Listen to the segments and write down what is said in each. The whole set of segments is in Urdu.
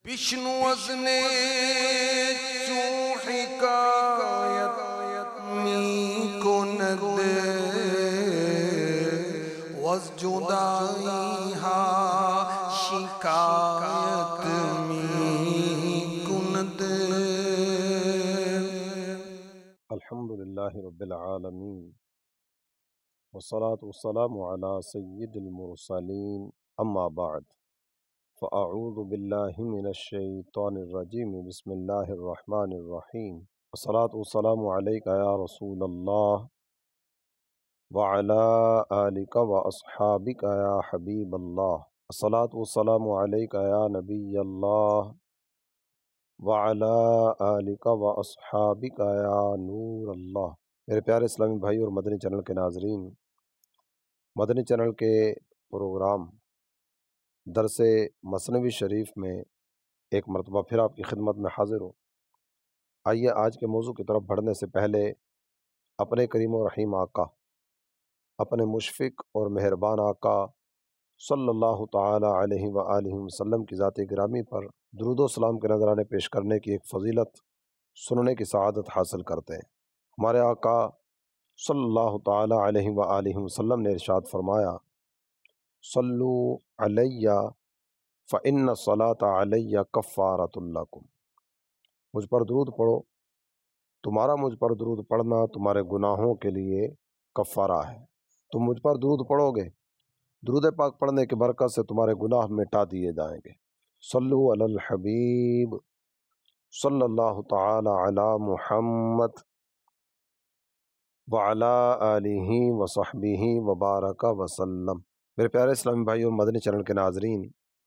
विष्णु वजने चू हिकायत मी कुनद वज जुदाई हा शिकायत मी कुनद। अल्हम्दुलिल्लाहि रब्बिल आलमीन वस्सलातु वस्सलामु अला सय्यिदिल मुरसलीन अम्मा बाद फ़अऊज़ु बिल्लाहि मिनश शैतानिर रजीम बिस्मिल्लाहिर रहमानिर रहीम वस्सलातु वस्सलामु अलैका या रसूलल्लाह व अला आलिका व अस्हाबिका या हबीबल्लाह अस्सलातु वस्सलामु अलैका या नबियल्लाह व अला आलिका व अस्हाबिका या नूरल्लाह। मेरे प्यारे इस्लामी भाई और मदनी चैनल के नाजरीन, मदनी चैनल के प्रोग्राम दरसे मसनवी शरीफ में एक मरतबा फिर आपकी खिदमत में हाजिर हूँ। आइए आज के मौजू की तरफ बढ़ने से पहले अपने करीम और रहीम आका, अपने मुशफ़िक और मेहरबान आका सल्लल्लाहु ताला अलैहि व आलिहि वसल्लम की ज़ात गिरामी पर दुरूद व सलाम के नजराने पेश करने की एक फ़जीलत सुनने की सआदत हासिल करते हैं। हमारे आका सल्लल्लाहु ताला अलैहि व आलिहि वसल्लम ने इरशाद फरमाया, सल्लू अलैया फ़इन्न सलाता अलैया कफ़ारतुल लकुम। मुझ पर दुरूद पढ़ो, तुम्हारा मुझ पर दुरूद पढ़ना तुम्हारे गुनाहों के लिए कफ़ारा है। तुम मुझ पर दुरूद पढ़ोगे, दुरूद पाक पढ़ने की बरकत से तुम्हारे गुनाह मिटा दिए जाएंगे। सल्लू अलल हबीब सल्लल्लाहु ताला अला मुहम्मद व अला आलिहि व सहबिहि व बारका वसल्लम। मेरे प्यारे इस्लामी भाई और मदनी चैनल के नाजरीन,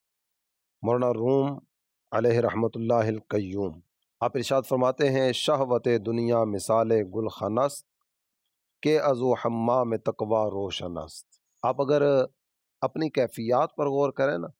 मौलाना रूम अलैहि रहमतुल्लाहिल क़य्यूम आप इरशाद फरमाते हैं, शहवत दुनिया मिसाल गुलखनस्त के अज़ु हम्माम तकवा रोशनस्त। आप अगर अपनी कैफियत पर गौर करें ना,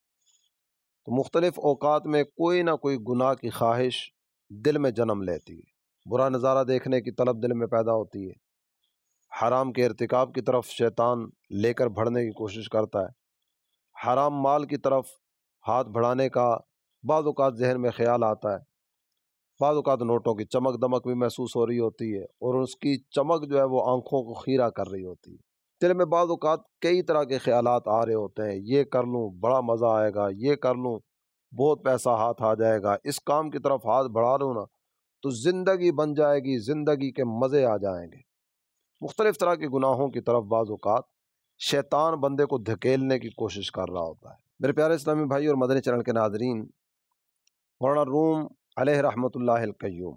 तो मुख्तलिफ़ औक़ात में कोई ना कोई गुनाह की ख्वाहिश दिल में जन्म लेती है। बुरा नज़ारा देखने की तलब दिल में पैदा होती है, हराम के इर्तिकाब की तरफ शैतान लेकर बढ़ने की कोशिश करता है, हराम माल की तरफ हाथ बढ़ाने का बाज़ औक़ात जहन में ख्याल आता है, बाज़ औक़ात नोटों की चमक दमक भी महसूस हो रही होती है और उसकी चमक जो है वो आँखों को खीरा कर रही होती है। दिल में बाज़ औक़ात कई तरह के ख्यालात आ रहे होते हैं, ये कर लूँ बड़ा मज़ा आएगा, ये कर लूँ बहुत पैसा हाथ आ जाएगा, इस काम की तरफ हाथ बढ़ा लूँ ना तो ज़िंदगी बन जाएगी, ज़िंदगी के मज़े आ जाएंगे। मुख्तलिफ़ तरह के गुनाहों की तरफ बाज़ औक़ात शैतान बंदे को धकेलने की कोशिश कर रहा होता है। मेरे प्यारे इस्लामी भाई और मदनी चैनल के नाजरीन, मौलाना रूम अलैहि रहमतुल्लाहिल क़य्यूम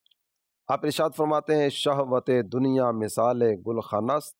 आप इरशाद फरमाते हैं, शहवत दुनिया मिसाल गुलखनस्त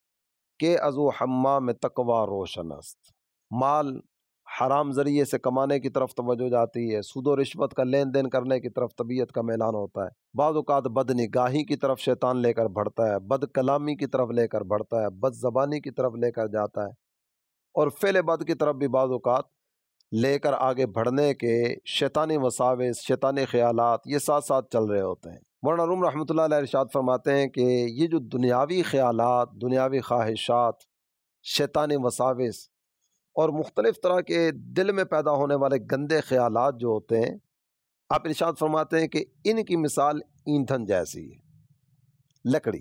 के अज़ु हम्माम तकवा रोशनस्त। माल हराम ज़रिए से कमाने की तरफ तवज्जो जाती है, सूद और रिश्वत का लेन देन करने की तरफ तबीयत का मैलान होता है, बाज़ औक़ात बदनिगाही की तरफ शैतान लेकर बढ़ता है, बद कलामी की तरफ लेकर बढ़ता है, बद ज़बानी की तरफ लेकर जाता है और फ़ेल बद की तरफ भी बाज़ औक़ात लेकर आगे बढ़ने के शैतानी वसाविस, शैतानी ख़यालात ये साथ साथ चल रहे होते हैं। मौलाना रूम रहमतुल्लाह अलैह इरशाद फरमाते हैं कि ये जो दुनियावी ख़यालात, दुनियावी ख्वाहिशात, शैतानी वसाविस और मुख्तलिफ़ तरह के दिल में पैदा होने वाले गंदे ख़यालात जो होते हैं, आप इरशाद फरमाते हैं कि इनकी मिसाल ईंधन जैसी है, लकड़ी।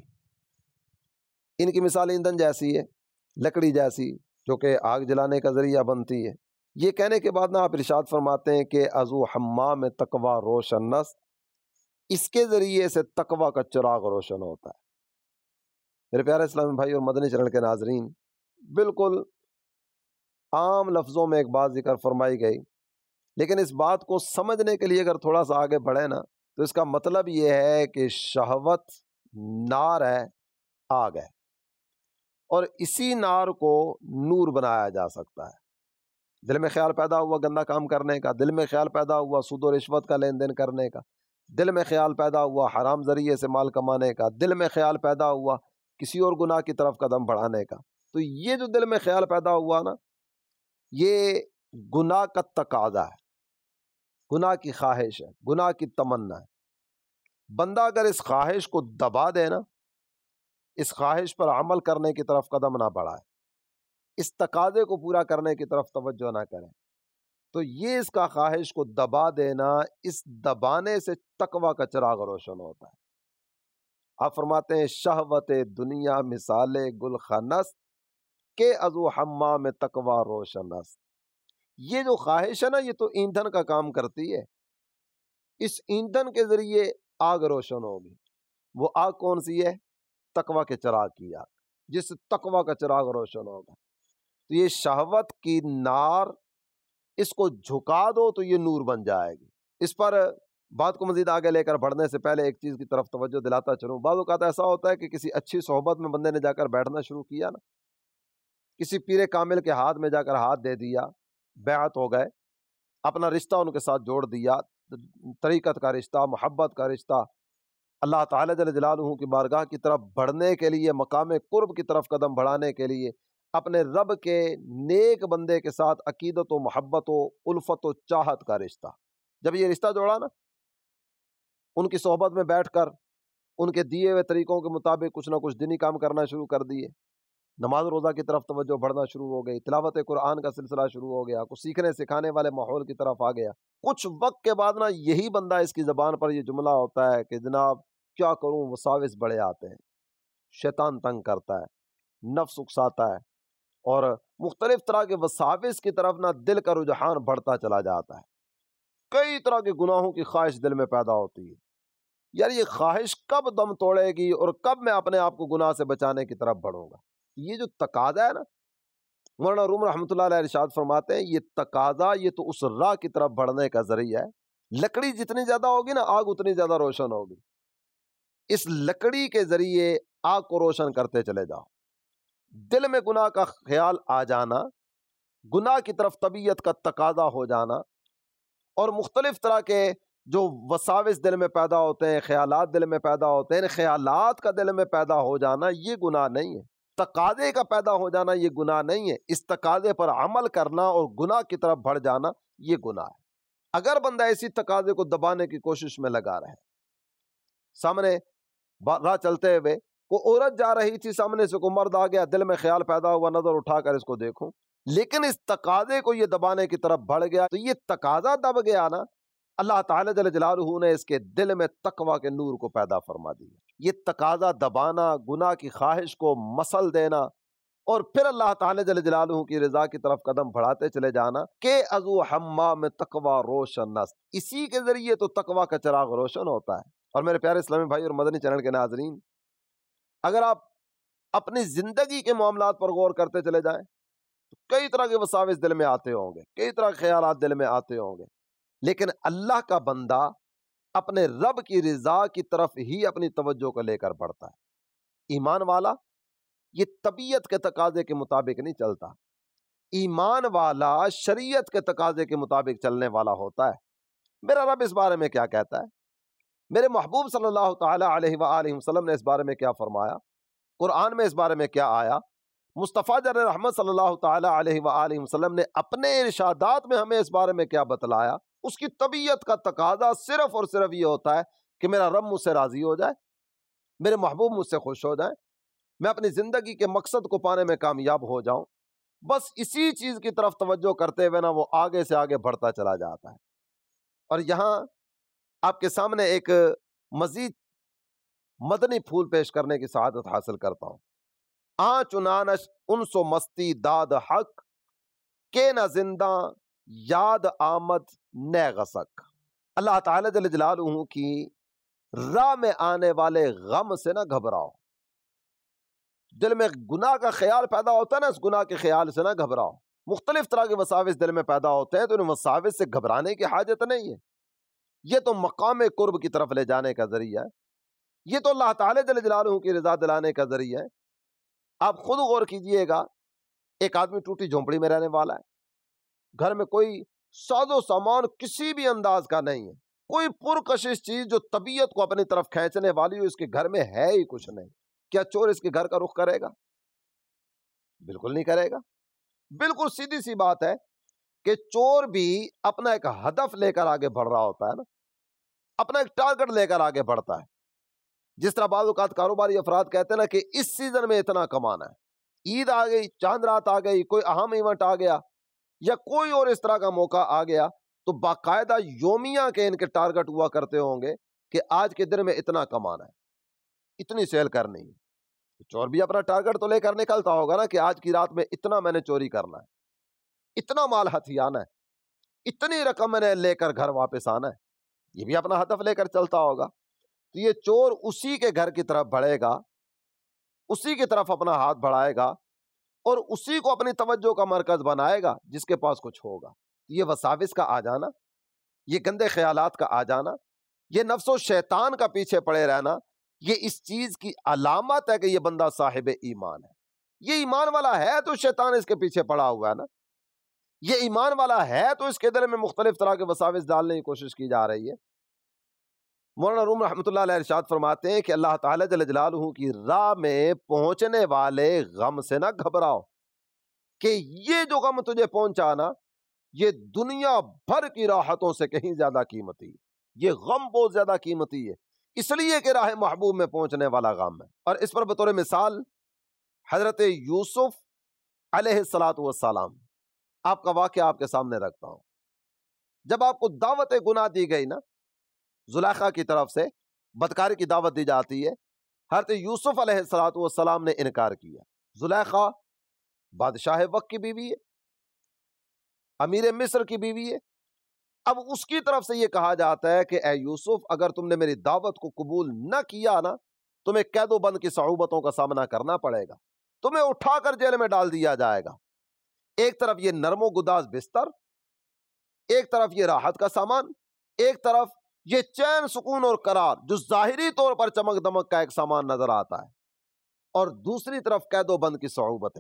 इनकी मिसाल ईंधन जैसी है, लकड़ी जैसी, जो कि आग जलाने का ज़रिया बनती है। ये कहने के बाद ना आप इरशाद फरमाते हैं कि अज़ु हम्माम तकवा रोशनस्त, इसके ज़रिए से तकवा का चिराग रोशन होता है। मेरे प्यारे इस्लामी भाई और मदनी चैनल के नाजरीन, बिल्कुल आम लफ्ज़ों में एक बात जिक्र फरमाई गई, लेकिन इस बात को समझने के लिए अगर थोड़ा सा आगे बढ़े ना तो इसका मतलब ये है कि शहवत नार है, आग है, और इसी नार को नूर बनाया जा सकता है। दिल में ख्याल पैदा हुआ गंदा काम करने का, दिल में ख्याल पैदा हुआ सूद और रिश्वत का लेन देन करने का, दिल में ख्याल पैदा हुआ हराम ज़रिए से माल कमाने का, दिल में ख्याल पैदा हुआ किसी और गुनाह की तरफ कदम बढ़ाने का, तो ये जो दिल में ख्याल पैदा हुआ ना, ये गुनाह का तकाज़ा है, गुनाह की ख्वाहिश है, गुनाह की तमन्ना है। बंदा अगर इस ख्वाहिश को दबा दे ना, इस ख्वाहिश पर अमल करने की तरफ कदम ना बढ़ाए, इस तकाज़े को पूरा करने की तरफ तवज्जो ना करें, تو یہ اس کا خواہش کو دبا دینا، اس دبانے سے تقویٰ کا چراغ روشن ہوتا ہے۔ آپ فرماتے ہیں شہوت دنیا مثال گلخنست کے ازو حمام تقویٰ روشن است۔ یہ جو خواہش ہے نا، یہ تو ایندھن کا کام کرتی ہے، اس ایندھن کے ذریعے آگ روشن ہوگی۔ وہ آگ کون سی ہے؟ تقویٰ کے چراغ کی آگ، جس سے تقویٰ کا چراغ روشن ہوگا۔ تو یہ شہوت کی نار، اس کو جھکا دو تو یہ نور بن جائے گی۔ اس پر بات کو مزید آگے لے کر بڑھنے سے پہلے ایک چیز کی طرف توجہ دلاتا چلوں۔ بعض اوقات ایسا ہوتا ہے کہ کسی اچھی صحبت میں بندے نے جا کر بیٹھنا شروع کیا نا، کسی پیر کامل کے ہاتھ میں جا کر ہاتھ دے دیا، بیعت ہو گئے، اپنا رشتہ ان کے ساتھ جوڑ دیا، طریقت کا رشتہ، محبت کا رشتہ، اللہ تعالیٰ جل جلالہ کی بارگاہ کی طرف بڑھنے کے لیے، مقام قرب کی طرف قدم بڑھانے کے لیے اپنے رب کے نیک بندے کے ساتھ عقیدت و محبت و الفت و چاہت کا رشتہ، جب یہ رشتہ جوڑا نا، ان کی صحبت میں بیٹھ کر ان کے دیے ہوئے طریقوں کے مطابق کچھ نہ کچھ دینی کام کرنا شروع کر دیے، نماز روزہ کی طرف توجہ بڑھنا شروع ہو گئی، تلاوت قرآن کا سلسلہ شروع ہو گیا، کچھ سیکھنے سکھانے والے ماحول کی طرف آ گیا۔ کچھ وقت کے بعد نا یہی بندہ، اس کی زبان پر یہ جملہ ہوتا ہے کہ جناب کیا کروں، وساوس بڑے آتے ہیں، شیطان تنگ کرتا ہے، نفس اکساتا ہے، اور مختلف طرح کے وساوس کی طرف نا دل کا رجحان بڑھتا چلا جاتا ہے۔ کئی طرح کے گناہوں کی خواہش دل میں پیدا ہوتی ہے، یار یہ خواہش کب دم توڑے گی اور کب میں اپنے آپ کو گناہ سے بچانے کی طرف بڑھوں گا۔ یہ جو تقاضا ہے نا، مولانا روم رحمۃ اللہ علیہ ارشاد فرماتے ہیں، یہ تقاضا یہ تو اس راہ کی طرف بڑھنے کا ذریعہ ہے۔ لکڑی جتنی زیادہ ہوگی نا، آگ اتنی زیادہ روشن ہوگی۔ اس لکڑی کے ذریعے آگ کو روشن کرتے چلے جاؤ۔ دل میں گناہ کا خیال آ جانا، گناہ کی طرف طبیعت کا تقاضا ہو جانا، اور مختلف طرح کے جو وساوس دل میں پیدا ہوتے ہیں، خیالات دل میں پیدا ہوتے ہیں، خیالات کا دل میں پیدا ہو جانا یہ گناہ نہیں ہے۔ تقاضے کا پیدا ہو جانا یہ گناہ نہیں ہے، اس تقاضے پر عمل کرنا اور گناہ کی طرف بڑھ جانا یہ گناہ ہے۔ اگر بندہ اسی تقاضے کو دبانے کی کوشش میں لگا رہے، سامنے راہ چلتے ہوئے کوئی عورت جا رہی تھی، سامنے سے کوئی مرد آ گیا، دل میں خیال پیدا ہوا نظر اٹھا کر اس کو دیکھوں، لیکن اس تقاضے کو یہ دبانے کی طرف بڑھ گیا، تو یہ تقاضا دب گیا نا، اللہ تعالیٰ جل جلالہ نے اس کے دل میں تقویٰ کے نور کو پیدا فرما دیا۔ یہ تقاضا دبانا، گناہ کی خواہش کو مسل دینا، اور پھر اللہ تعالیٰ جل جلالہ کی رضا کی طرف قدم بڑھاتے چلے جانا کہ ازو حمام تقویٰ روشن است، اسی کے ذریعے تو تقویٰ کا چراغ روشن ہوتا ہے۔ اور میرے پیارے اسلامی بھائی اور مدنی چینل کے ناظرین، اگر آپ اپنی زندگی کے معاملات پر غور کرتے چلے جائیں تو کئی طرح کے وساوس دل میں آتے ہوں گے، کئی طرح کے خیالات دل میں آتے ہوں گے، لیکن اللہ کا بندہ اپنے رب کی رضا کی طرف ہی اپنی توجہ کو لے کر بڑھتا ہے۔ ایمان والا یہ طبیعت کے تقاضے کے مطابق نہیں چلتا، ایمان والا شریعت کے تقاضے کے مطابق چلنے والا ہوتا ہے۔ میرا رب اس بارے میں کیا کہتا ہے، میرے محبوب صلی اللہ تعالی علیہ وآلہ وسلم نے اس بارے میں کیا فرمایا، قرآن میں اس بارے میں کیا آیا، مصطفیٰ جر رحمت صلی اللہ تعالی علیہ وآلہ وسلم نے اپنے ارشادات میں ہمیں اس بارے میں کیا بتلایا۔ اس کی طبیعت کا تقاضا صرف اور صرف یہ ہوتا ہے کہ میرا رب مجھ سے راضی ہو جائے، میرے محبوب مجھ سے خوش ہو جائیں، میں اپنی زندگی کے مقصد کو پانے میں کامیاب ہو جاؤں۔ بس اسی چیز کی طرف توجہ کرتے ہوئے نا وہ آگے سے آگے بڑھتا چلا جاتا ہے۔ اور یہاں آپ کے سامنے ایک مزید مدنی پھول پیش کرنے کی سعادت حاصل کرتا ہوں۔ چنانش انس و مستی داد حق کے نہ زندہ یاد آمد نئے غسق۔ اللہ تعالیٰ جل جلالہ کی راہ میں آنے والے غم سے نہ گھبراؤ۔ دل میں گناہ کا خیال پیدا ہوتا ہے نا، اس گناہ کے خیال سے نہ گھبراؤ۔ مختلف طرح کے وساوس دل میں پیدا ہوتے ہیں، تو ان وساوس سے گھبرانے کی حاجت نہیں ہے، یہ تو مقام قرب کی طرف لے جانے کا ذریعہ ہے، یہ تو اللہ تعالیٰ جل جلالہ کی رضا دلانے کا ذریعہ ہے۔ آپ خود غور کیجئے گا، ایک آدمی ٹوٹی جھونپڑی میں رہنے والا ہے، گھر میں کوئی ساز و سامان کسی بھی انداز کا نہیں ہے، کوئی پرکشش چیز جو طبیعت کو اپنی طرف کھینچنے والی ہو اس کے گھر میں ہے ہی کچھ نہیں۔ کیا چور اس کے گھر کا رخ کرے گا؟ بالکل نہیں کرے گا۔ بالکل سیدھی سی بات ہے کہ چور بھی اپنا ایک ہدف لے کر آگے بڑھ رہا ہوتا ہے نا، اپنا ایک ٹارگٹ لے کر آگے بڑھتا ہے۔ جس طرح بعض اوقات کاروباری افراد کہتے ہیں نا کہ اس سیزن میں اتنا کمانا ہے، عید آ گئی، چاند رات آ گئی، کوئی اہم ایونٹ آ گیا، یا کوئی اور اس طرح کا موقع آ گیا تو باقاعدہ یومیہ کے ان کے ٹارگٹ ہوا کرتے ہوں گے کہ آج کے دن میں اتنا کمانا ہے، اتنی سیل کرنی ہے۔ چور بھی اپنا ٹارگٹ تو لے کر نکلتا ہوگا نا کہ آج کی رات میں اتنا میں نے چوری کرنا ہے، اتنا مال ہتھی آنا ہے، اتنی رقم میں نے لے کر گھر واپس آنا ہے، یہ بھی اپنا ہدف لے کر چلتا ہوگا۔ تو یہ چور اسی کے گھر کی طرف بڑھے گا، اسی کی طرف اپنا ہاتھ بڑھائے گا اور اسی کو اپنی توجہ کا مرکز بنائے گا جس کے پاس کچھ ہوگا۔ یہ وساوس کا آ جانا، یہ گندے خیالات کا آ جانا، یہ نفس و شیطان کا پیچھے پڑے رہنا، یہ اس چیز کی علامت ہے کہ یہ بندہ صاحب ایمان ہے۔ یہ ایمان والا ہے تو شیطان اس کے پیچھے پڑا ہوا ہے نا، یہ ایمان والا ہے تو اس کے دل میں مختلف طرح کے وساوس ڈالنے کی کوشش کی جا رہی ہے۔ مولانا روم رحمۃ اللہ علیہ ارشاد فرماتے ہیں کہ اللہ تعالیٰ جل جلالہ کی راہ میں پہنچنے والے غم سے نہ گھبراؤ کہ یہ جو غم تجھے پہنچا نا یہ دنیا بھر کی راحتوں سے کہیں زیادہ قیمتی ہے، یہ غم بہت زیادہ قیمتی ہے، اس لیے کہ راہ محبوب میں پہنچنے والا غم ہے۔ اور اس پر بطور مثال حضرت یوسف علیہ السلام آپ کا واقعہ آپ کے سامنے رکھتا ہوں۔ جب آپ کو دعوت گناہ دی گئی نا، زلیخا کی طرف سے بدکاری کی دعوت دی جاتی ہے، حضرت یوسف علیہ السلام نے انکار کیا۔ زلیخا بادشاہ وقت کی بیوی ہے، امیر مصر کی بیوی ہے۔ اب اس کی طرف سے یہ کہا جاتا ہے کہ اے یوسف اگر تم نے میری دعوت کو قبول نہ کیا نا تمہیں قید و بند کی صعوبتوں کا سامنا کرنا پڑے گا، تمہیں اٹھا کر جیل میں ڈال دیا جائے گا۔ ایک طرف یہ نرم و گداز بستر، ایک طرف یہ راحت کا سامان، ایک طرف یہ چین سکون اور قرار جو ظاہری طور پر چمک دمک کا ایک سامان نظر آتا ہے، اور دوسری طرف قید و بند کی صعوبتیں۔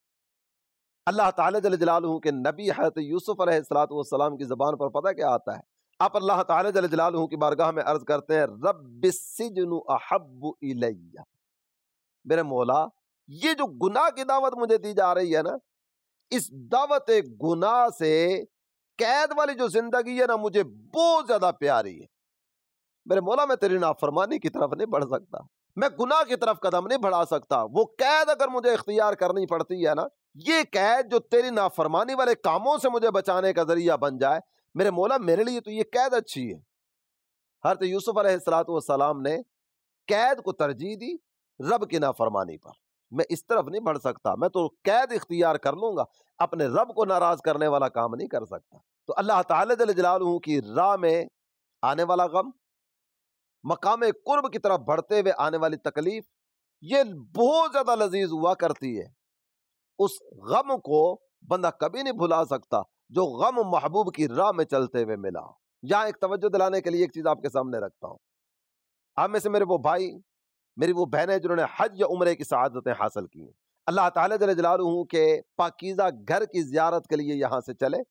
اللہ تعالیٰ جل جلالہ کے نبی حضرت یوسف علیہ السلام کی زبان پر پتہ کیا آتا ہے؟ آپ اللہ تعالیٰ جل جلالہ کی بارگاہ میں عرض کرتے ہیں رب السجن احب الی، میرے مولا یہ جو گناہ کی دعوت مجھے دی جا رہی ہے نا، اس دعوت گناہ سے قید والی جو زندگی ہے نا مجھے بہت زیادہ پیاری ہے۔ میرے مولا میں تیری نافرمانی کی طرف نہیں بڑھ سکتا، میں گناہ کی طرف قدم نہیں بڑھا سکتا۔ وہ قید اگر مجھے اختیار کرنی پڑتی ہے نا، یہ قید جو تیری نافرمانی والے کاموں سے مجھے بچانے کا ذریعہ بن جائے، میرے مولا میرے لیے تو یہ قید اچھی ہے۔ حضرت یوسف علیہ السلام نے قید کو ترجیح دی رب کی نافرمانی پر۔ میں اس طرف نہیں بڑھ سکتا، میں تو قید اختیار کر لوں گا، اپنے رب کو ناراض کرنے والا کام نہیں کر سکتا۔ تو اللہ تعالی جل جلالہ کی راہ میں آنے والا غم، مقام قرب کی طرف بڑھتے ہوئے آنے والی تکلیف، یہ بہت زیادہ لذیذ ہوا کرتی ہے۔ اس غم کو بندہ کبھی نہیں بھلا سکتا جو غم محبوب کی راہ میں چلتے ہوئے ملا۔ یہاں ایک توجہ دلانے کے لیے ایک چیز آپ کے سامنے رکھتا ہوں۔ آپ میں سے میرے وہ بھائی، میری وہ بہنیں جنہوں نے حج یا عمرے کی سعادتیں حاصل کی ہیں، اللہ تعالیٰ جل جلالہ کے پاکیزہ گھر کی زیارت کے لیے یہاں سے چلے،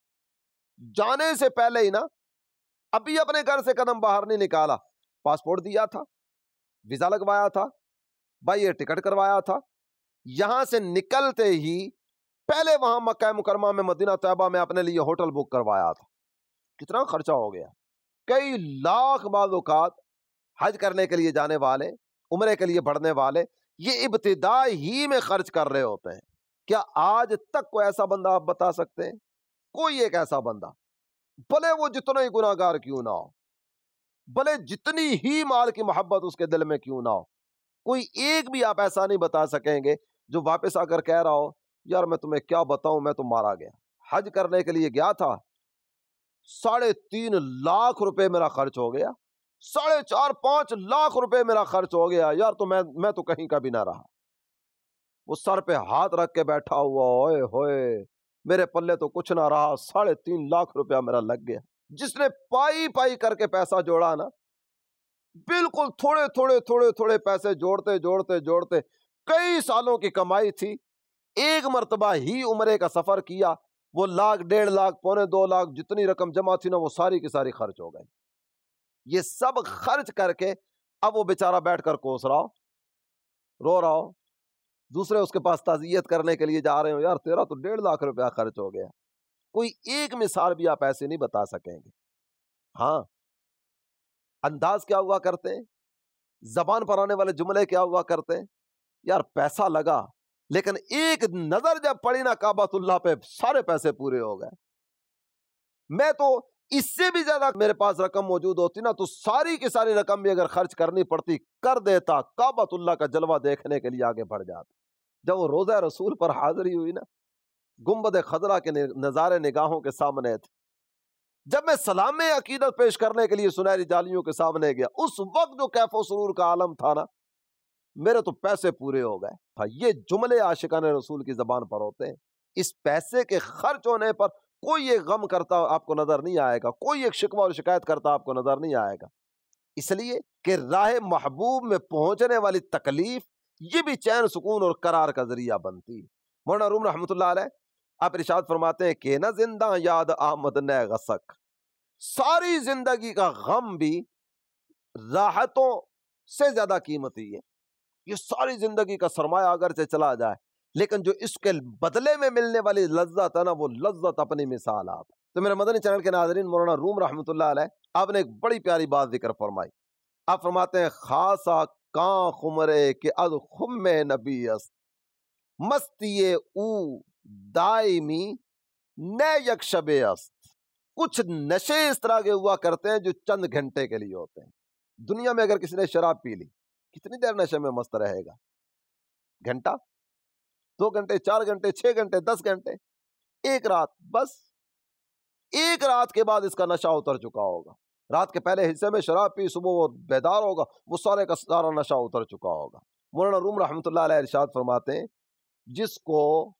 جانے سے پہلے ہی نا ابھی اپنے گھر سے قدم باہر نہیں نکالا، پاسپورٹ دیا تھا، ویزا لگوایا تھا، بائی ایئر ٹکٹ کروایا تھا، یہاں سے نکلتے ہی پہلے وہاں مکہ مکرمہ میں مدینہ طیبہ میں اپنے لیے ہوٹل بک کروایا تھا۔ کتنا خرچہ ہو گیا، کئی لاکھ بعض اوقات حج کرنے کے لیے جانے والے، عمرے کے لیے بڑھنے والے یہ ابتدا ہی میں خرچ کر رہے ہوتے ہیں۔ کیا آج تک کوئی ایسا بندہ آپ بتا سکتے ہیں؟ کوئی ایک ایسا بندہ، بھلے وہ جتنا ہی گناہ گار کیوں نہ ہو، بھلے جتنی ہی مال کی محبت اس کے دل میں کیوں نہ ہو، کوئی ایک بھی آپ ایسا نہیں بتا سکیں گے جو واپس آ کر کہہ رہا ہو یار میں تمہیں کیا بتاؤں، میں تو مارا گیا، حج کرنے کے لیے گیا تھا، 3.5 لاکھ روپے میرا خرچ ہو گیا، 4.5-5 لاکھ روپے میرا خرچ ہو گیا یار، تو میں تو کہیں کا بھی نہ رہا۔ وہ سر پہ ہاتھ رکھ کے بیٹھا ہوا، اوئے ہوئے میرے پلے تو کچھ نہ رہا، 3.5 لاکھ روپیہ میرا لگ گیا۔ جس نے پائی کر کے پیسہ جوڑا نا، بالکل تھوڑے پیسے جوڑتے کئی سالوں کی کمائی تھی، ایک مرتبہ ہی عمرے کا سفر کیا، وہ 1 لاکھ 1.5 لاکھ 2.25 لاکھ جتنی رقم جمع تھی نا وہ ساری کی ساری خرچ ہو گئی۔ یہ سب خرچ کر کے اب وہ بیچارہ بیٹھ کر کوس رہا ہو، رو رہا ہو، دوسرے اس کے پاس تعزیت کرنے کے لیے جا رہے ہو، یار تیرا تو 1.5 لاکھ روپیہ خرچ ہو گیا۔ کوئی ایک مثال بھی آپ ایسے نہیں بتا سکیں گے۔ ہاں، انداز کیا ہوا کرتے ہیں، زبان پر آنے والے جملے کیا ہوا کرتے ہیں، یار پیسہ لگا لیکن ایک نظر جب پڑی نا کعبۃ اللہ پہ سارے پیسے پورے ہو گئے. میں تو اس سے بھی زیادہ میرے پاس رقم موجود ہوتی نا تو ساری کی ساری رقم بھی اگر خرچ کرنی پڑتی کر دیتا, کعبۃ اللہ کا جلوہ دیکھنے کے لیے آگے بڑھ جاتا. جب وہ روضہ رسول پر حاضری ہوئی نا, گنبد خضرا کے نظارے نگاہوں کے سامنے تھے. جب میں سلام عقیدت پیش کرنے کے لیے سنہری جالیوں کے سامنے گیا, اس وقت جو کیف و سرور کا عالم تھا نا, میرے تو پیسے پورے ہو گئے. یہ جملے عاشقان رسول کی زبان پر ہوتے ہیں. اس پیسے کے خرچ ہونے پر کوئی ایک غم کرتا آپ کو نظر نہیں آئے گا, کوئی ایک شکوہ اور شکایت کرتا آپ کو نظر نہیں آئے گا. اس لیے کہ راہ محبوب میں پہنچنے والی تکلیف یہ بھی چین سکون اور قرار کا ذریعہ بنتی. مولانا روم رحمۃ اللہ علیہ آپ ارشاد فرماتے ہیں کہ نہ زندہ یاد آمد نہ غسک, ساری زندگی کا غم بھی راحتوں سے زیادہ قیمتی ہے. یہ ساری زندگی کا سرمایہ اگر سے چلا جائے لیکن جو اس کے بدلے میں ملنے والی لذت ہے نا, وہ لذت اپنی مثال آپ. تو میرے مدنی چینل کے ناظرین, مولانا روم رحمۃ اللہ علیہ آپ نے ایک بڑی پیاری بات ذکر فرمائی. آپ فرماتے ہیں خاصا کان خمرے کہ از خم نبی است, مستی او دائمی نہ یک شب است. کچھ نشے اس طرح کے ہوا کرتے ہیں جو چند گھنٹے کے لیے ہوتے ہیں. دنیا میں اگر کسی نے شراب پی لی, کتنی دیر نشے میں مست رہے گا؟ گھنٹہ, 2 گھنٹے, 4 گھنٹے, 6 گھنٹے, 10 گھنٹے, ایک رات. بس ایک رات کے بعد اس کا نشہ اتر چکا ہوگا. رات کے پہلے حصے میں شراب پی, صبح وہ بیدار ہوگا, وہ سارے کا سارا نشہ اتر چکا ہوگا. مولانا روم رحمۃ اللہ علیہ ارشاد فرماتے ہیں جس کو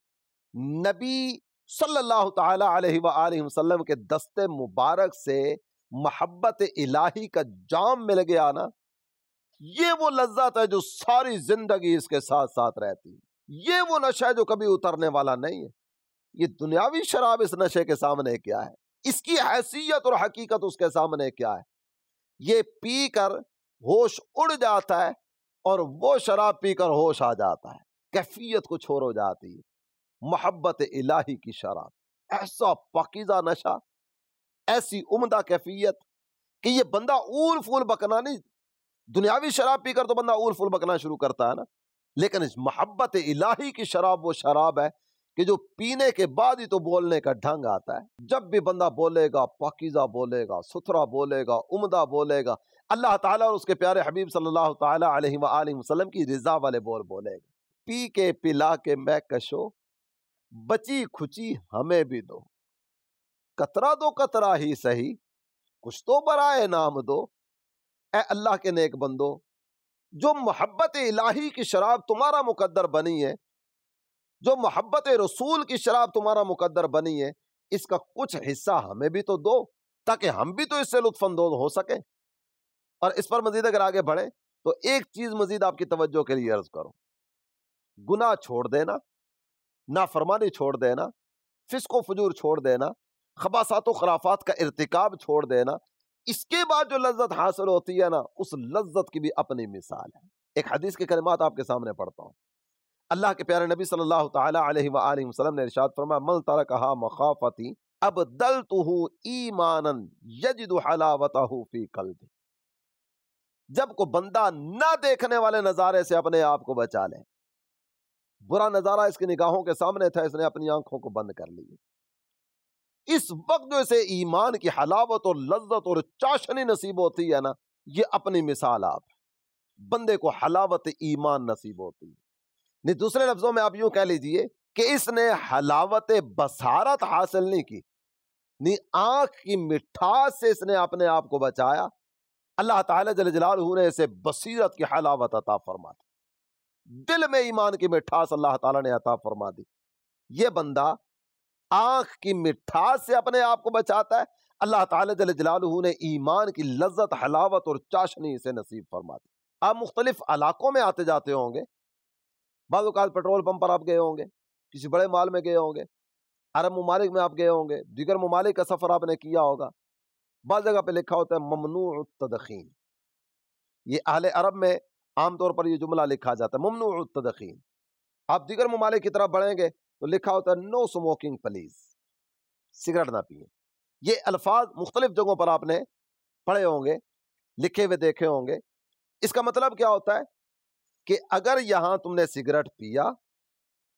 نبی صلی اللہ تعالی علیہ وآلہ وسلم کے دستے مبارک سے محبت الہی کا جام مل گیا نا, یہ وہ لذت ہے جو ساری زندگی اس کے ساتھ ساتھ رہتی ہے. یہ وہ نشہ ہے جو کبھی اترنے والا نہیں ہے. یہ دنیاوی شراب اس نشے کے سامنے کیا ہے, اس کی حیثیت اور حقیقت اس کے سامنے کیا ہے. یہ پی کر ہوش اڑ جاتا ہے اور وہ شراب پی کر ہوش آ جاتا ہے, کیفیت کچھ اور ہو جاتی ہے. محبت الہی کی شراب, ایسا پاکیزہ نشہ, ایسی عمدہ کیفیت کہ یہ بندہ اول فول بکنا نہیں, دنیاوی شراب پی کر تو بندہ اول فول بکنا شروع کرتا ہے نا, لیکن اس محبت الہی کی شراب وہ شراب ہے کہ جو پینے کے بعد ہی تو بولنے کا ڈھنگ آتا ہے. جب بھی بندہ بولے گا پاکیزہ بولے گا, ستھرا بولے گا, عمدہ بولے گا, اللہ تعالیٰ اور اس کے پیارے حبیب صلی اللہ تعالیٰ علیہ وآلہ وسلم کی رضا والے بول بولے گا. پی کے پلا کے میں کشو, بچی کھچی ہمیں بھی دو, قطرہ دو قطرہ ہی سہی, کچھ تو برائے نام دو. اے اللہ کے نیک بندو, جو محبت الہی کی شراب تمہارا مقدر بنی ہے, جو محبت رسول کی شراب تمہارا مقدر بنی ہے, اس کا کچھ حصہ ہمیں بھی تو دو تاکہ ہم بھی تو اس سے لطف اندوز ہو سکیں. اور اس پر مزید اگر آگے بڑھیں تو ایک چیز مزید آپ کی توجہ کے لیے عرض کروں, گناہ چھوڑ دینا, نافرمانی چھوڑ دینا, فسق و فجور چھوڑ دینا, خباثات و خرافات کا ارتکاب چھوڑ دینا, اس کے بعد جو لذت حاصل ہوتی ہے نا, اس لذت کی بھی اپنی مثال ہے. ایک حدیث کے کلمات آپ کے سامنے پڑھتا ہوں. اللہ کے پیارے نبی صلی اللہ تعالی علیہ وآلہ وسلم نے ارشاد فرمایا من ترکہا مخافتی ابدلتہ ایمانا یجد حلاوتہ فی قلبہ. جب کو بندہ نہ دیکھنے والے نظارے سے اپنے آپ کو بچا لے, برا نظارہ اس کی نگاہوں کے سامنے تھا, اس نے اپنی آنکھوں کو بند کر لی, اس وقت جو اسے ایمان کی حلاوت اور لذت اور چاشنی نصیب ہوتی ہے نا, یہ اپنی مثال آپ, بندے کو حلاوت ایمان نصیب ہوتی ہے. نہیں, دوسرے لفظوں میں آپ یوں کہہ لیجئے کہ اس نے حلاوت بصارت حاصل نہیں کی, نہیں, آنکھ کی مٹھاس سے اس نے اپنے آپ کو بچایا. اللہ تعالیٰ جل جلالہ نے اسے بصیرت کی حلاوت عطا فرما دی, دل میں ایمان کی مٹھاس اللہ تعالیٰ نے عطا فرما دی. یہ بندہ آنکھ کی مٹھاس سے اپنے آپ کو بچاتا ہے, اللہ تعالیٰ جل جلالہ نے ایمان کی لذت, حلاوت اور چاشنی اسے نصیب فرما دی. آپ مختلف علاقوں میں آتے جاتے ہوں گے, بعض اوقات پیٹرول پمپ پر آپ گئے ہوں گے, کسی بڑے مال میں گئے ہوں گے, عرب ممالک میں آپ گئے ہوں گے, دیگر ممالک کا سفر آپ نے کیا ہوگا. بعض جگہ پہ لکھا ہوتا ہے ممنوع التدخین, یہ اہل عرب میں عام طور پر یہ جملہ لکھا جاتا ہے ممنوع التدخین. آپ دیگر ممالک کی طرف بڑھیں گے تو لکھا ہوتا ہے نو سموکنگ پلیز, سگریٹ نہ پئیں. یہ الفاظ مختلف جگہوں پر آپ نے پڑھے ہوں گے, لکھے ہوئے دیکھے ہوں گے. اس کا مطلب کیا ہوتا ہے کہ اگر یہاں تم نے سگریٹ پیا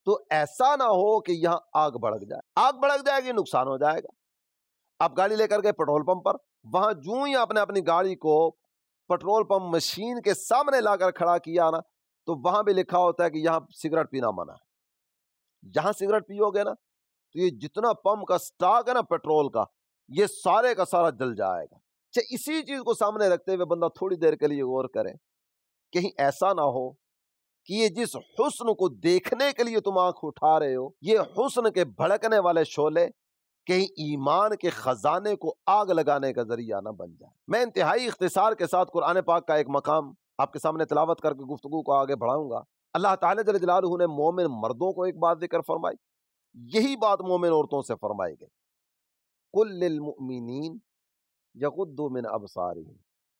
تو ایسا نہ ہو کہ یہاں آگ بھڑک جائے. آگ بھڑک جائے گی نقصان ہو جائے گا. آپ گاڑی لے کر گئے پیٹرول پمپ پر, وہاں جو ہی آپ نے اپنی گاڑی کو پیٹرول پمپ مشین کے سامنے لا کر کھڑا کیا نا, تو وہاں بھی لکھا ہوتا ہے کہ یہاں سگریٹ پینا منع ہے. یہاں سگریٹ پیو گے نا تو یہ جتنا پمپ کا سٹاک ہے نا پیٹرول کا, یہ سارے کا سارا جل جائے گا. اسی چیز کو سامنے رکھتے ہوئے بندہ تھوڑی دیر کے لیے غور کرے, کہیں ایسا نہ ہو کہ یہ جس حسن کو دیکھنے کے لیے تم آنکھ اٹھا رہے ہو, یہ حسن کے بھڑکنے والے شعلے کہیں ایمان کے خزانے کو آگ لگانے کا ذریعہ نہ بن جائے. میں انتہائی اختصار کے ساتھ قرآن پاک کا ایک مقام آپ کے سامنے تلاوت کر کے گفتگو کو آگے بڑھاؤں گا. اللہ تعالیٰ جل جلالہ نے مومن مردوں کو ایک بات ذکر فرمائی, یہی بات مومن عورتوں سے فرمائی گئی. قل للمؤمنین یغضوا من ابصارہم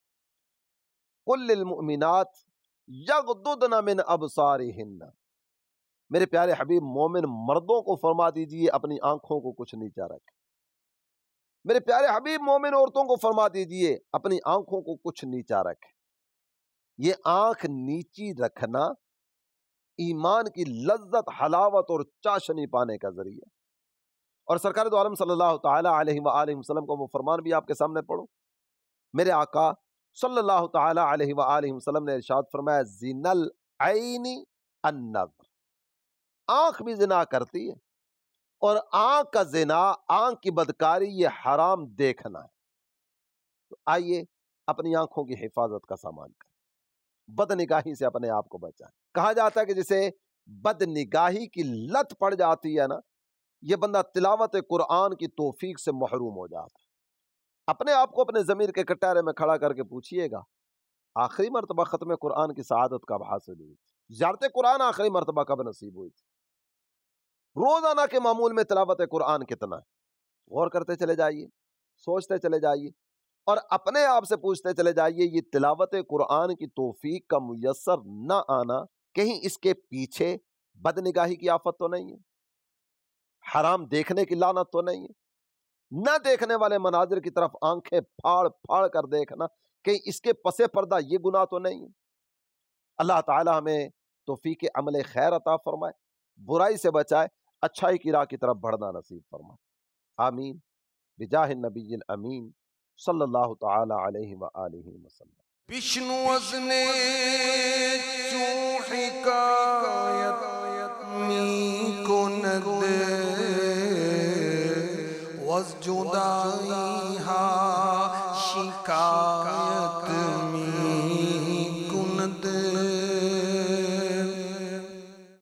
قل للمؤمنات یغضضن من ابصارہن. میرے پیارے حبیب مومن مردوں کو فرما دیجئے اپنی آنکھوں کو کچھ نیچا رکھیں. میرے پیارے حبیب مومن عورتوں کو فرما دیجئے اپنی آنکھوں کو کچھ نیچا رکھیں. یہ آنکھ نیچی رکھنا ایمان کی لذت, حلاوت اور چاشنی پانے کا ذریعہ. اور سرکار دو عالم صلی اللہ تعالی علیہ وآلہ وسلم کو وہ فرمان بھی آپ کے سامنے پڑھو. میرے آقا صلی اللہ تعالی علیہ وآلہ وسلم نے ارشاد فرمایا, زنا العین النظر. آنکھ بھی زنا کرتی ہے, اور آنکھ کا زنا, آنکھ کی بدکاری, یہ حرام دیکھنا ہے. تو آئیے اپنی آنکھوں کی حفاظت کا سامان کریں, بد نگاہی سے اپنے آپ کو بچائیں. کہا جاتا ہے کہ جسے بد نگاہی کی لت پڑ جاتی ہے نا, یہ بندہ تلاوت قرآن کی توفیق سے محروم ہو جاتا ہے. اپنے آپ کو اپنے ضمیر کے کٹارے میں کھڑا کر کے پوچھئے گا, آخری مرتبہ ختم قرآن کی سعادت کب حاصل ہوئی تھی؟ زیارت قرآن آخری مرتبہ کب نصیب ہوئی تھی؟ روزانہ کے معمول میں تلاوت قرآن کتنا ہے؟ غور کرتے چلے جائیے, سوچتے چلے جائیے, اور اپنے آپ سے پوچھتے چلے جائیے, یہ تلاوت قرآن کی توفیق کا میسر نہ آنا کہیں اس کے پیچھے بد نگاہی کی آفت تو نہیں ہے؟ حرام دیکھنے کی لعنت تو نہیں ہے؟ نہ دیکھنے والے مناظر کی طرف آنکھیں پھاڑ پھاڑ کر دیکھنا کہیں اس کے پس پردہ یہ گناہ تو نہیں ہے؟ اللہ تعالی ہمیں توفیق عمل خیر عطا فرمائے, برائی سے بچائے, اچھائی کی راہ کی طرف بڑھنا نصیب فرمائے. آمین بجاہ النبی الامین صلی اللہ تعالی علیہ وآلہ وسلم. بشنو وزن چون حکایت می کند وز جدائی